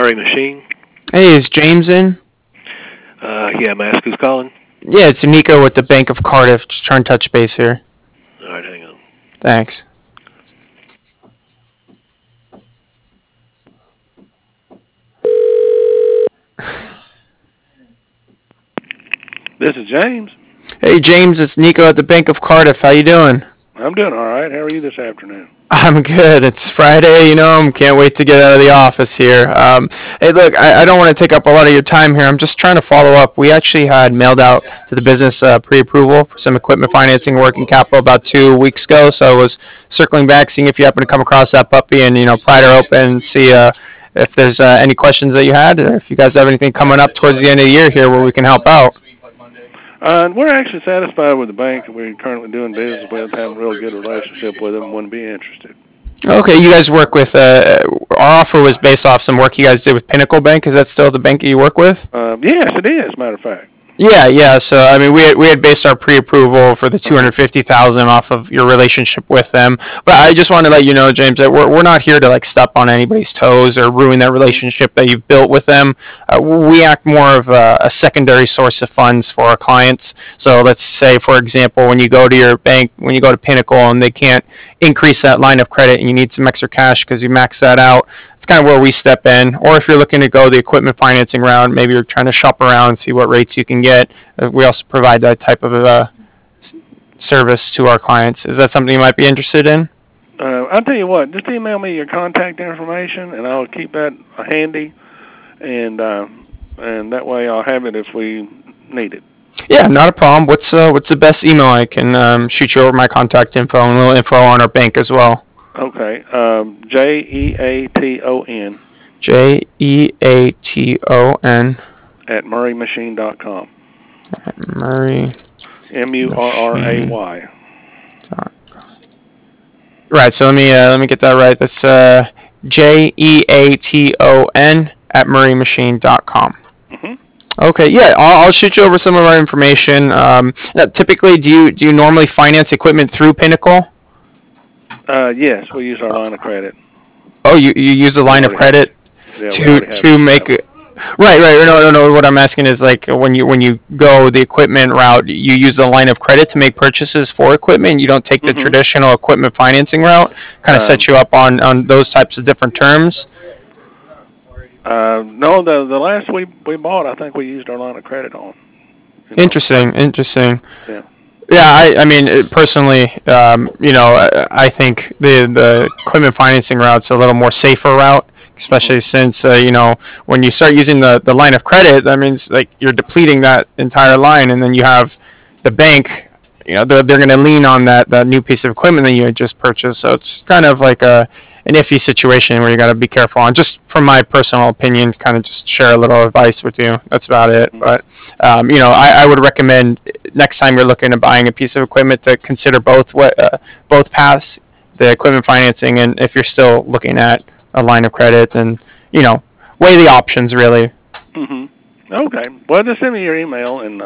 Murray Machine. Hey, is James in? Yeah, may I ask who's calling? Yeah, it's Nico with the Bank of Cardiff. Just trying to touch base here. All right, hang on. Thanks. This is James. Hey, James, it's Nico at the Bank of Cardiff. How you doing? I'm doing all right. How are you this afternoon? I'm good. It's Friday, can't wait to get out of the office here. Hey, look, I don't want to take up a lot of your time here. I'm just trying to follow up. We actually had mailed out to the business pre-approval for some equipment financing working capital about 2 weeks ago, so I was circling back, seeing if you happen to come across that puppy and, pry her open, see if there's any questions that you had, or if you guys have anything coming up towards the end of the year here where we can help out. We're actually satisfied with the bank that we're currently doing business with, have a real good relationship with them, and wouldn't be interested. Okay, you guys work with, our offer was based off some work you guys did with Pinnacle Bank. Is that still the bank that you work with? Yes, it is, as a matter of fact. Yeah. So I mean, we had based our pre-approval for the $250,000 off of your relationship with them. But I just want to let you know, James, that we're not here to step on anybody's toes or ruin that relationship that you've built with them. We act more of a secondary source of funds for our clients. So let's say, for example, when you go to your bank, when you go to Pinnacle, and they can't increase that line of credit, and you need some extra cash because you maxed that out. It's kind of where we step in. Or if you're looking to go the equipment financing route, maybe you're trying to shop around and see what rates you can get. We also provide that type of service to our clients. Is that something you might be interested in? I'll tell you what, just email me your contact information, and I'll keep that handy, and that way I'll have it if we need it. Yeah, not a problem. What's the best email I can shoot you over my contact info and a little info on our bank as well? Okay, Jeaton. Jeaton. At murraymachine.com. At Murray. Murray. Right. So let me get that right. That's Jeaton at murraymachine.com. Mm-hmm. Okay. Yeah, I'll shoot you over some of our information. Typically, do you normally finance equipment through Pinnacle? Yes, we use our line of credit. Oh, you use the line of credit to make it. Right. No. What I'm asking is when you go the equipment route, you use the line of credit to make purchases for equipment. You don't take the traditional equipment financing route. Kind of set you up on those types of different terms. No, the last we bought, I think we used our line of credit on. Interesting. Yeah. Yeah, I mean, personally, I think the equipment financing route's a little more safer route, especially since, when you start using the line of credit, that means, you're depleting that entire line, and then you have the bank, they're going to lean on that new piece of equipment that you had just purchased. So it's kind of like an iffy situation where you got to be careful on. Just from my personal opinion, kind of just share a little advice with you. That's about it. But, I would recommend next time you're looking at buying a piece of equipment to consider both paths, the equipment financing, and if you're still looking at a line of credit, and weigh the options really. Okay. Well, just send me your email, and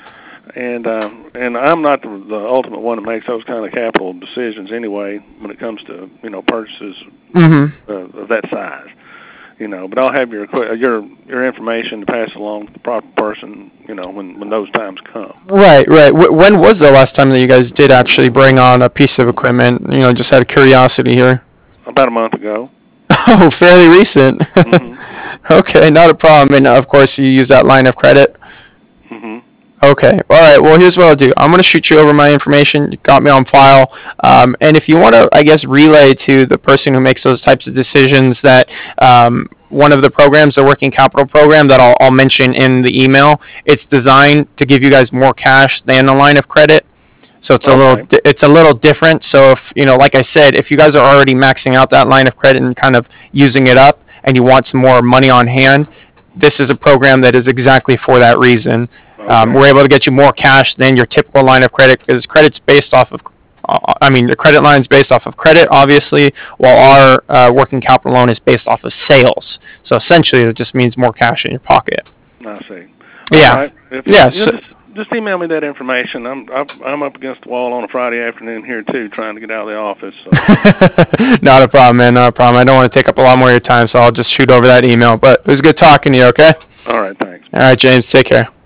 I'm not the ultimate one that makes those kind of capital decisions anyway when it comes to purchases of that size. But I'll have your information to pass along to the proper person, when those times come. Right. When was the last time that you guys did actually bring on a piece of equipment? Just out of curiosity here. About a month ago. Oh, fairly recent. Okay, not a problem. And of course, you use that line of credit. Okay. All right. Well, here's what I'll do. I'm going to shoot you over my information. You got me on file. And if you want to, I guess, relay to the person who makes those types of decisions that one of the programs, the working capital program that I'll mention in the email, it's designed to give you guys more cash than a line of credit. So it's a little different. So if, like I said, if you guys are already maxing out that line of credit and kind of using it up and you want some more money on hand, this is a program that is exactly for that reason. We're able to get you more cash than your typical line of credit because credit's based off of, the credit line's based off of credit, obviously, while our working capital loan is based off of sales. So essentially, it just means more cash in your pocket. I see. Yeah. All right. just email me that information. I'm up against the wall on a Friday afternoon here too, trying to get out of the office. So. Not a problem, man. Not a problem. I don't want to take up a lot more of your time, so I'll just shoot over that email. But it was good talking to you. Okay. All right. Thanks. All right, James. Take care.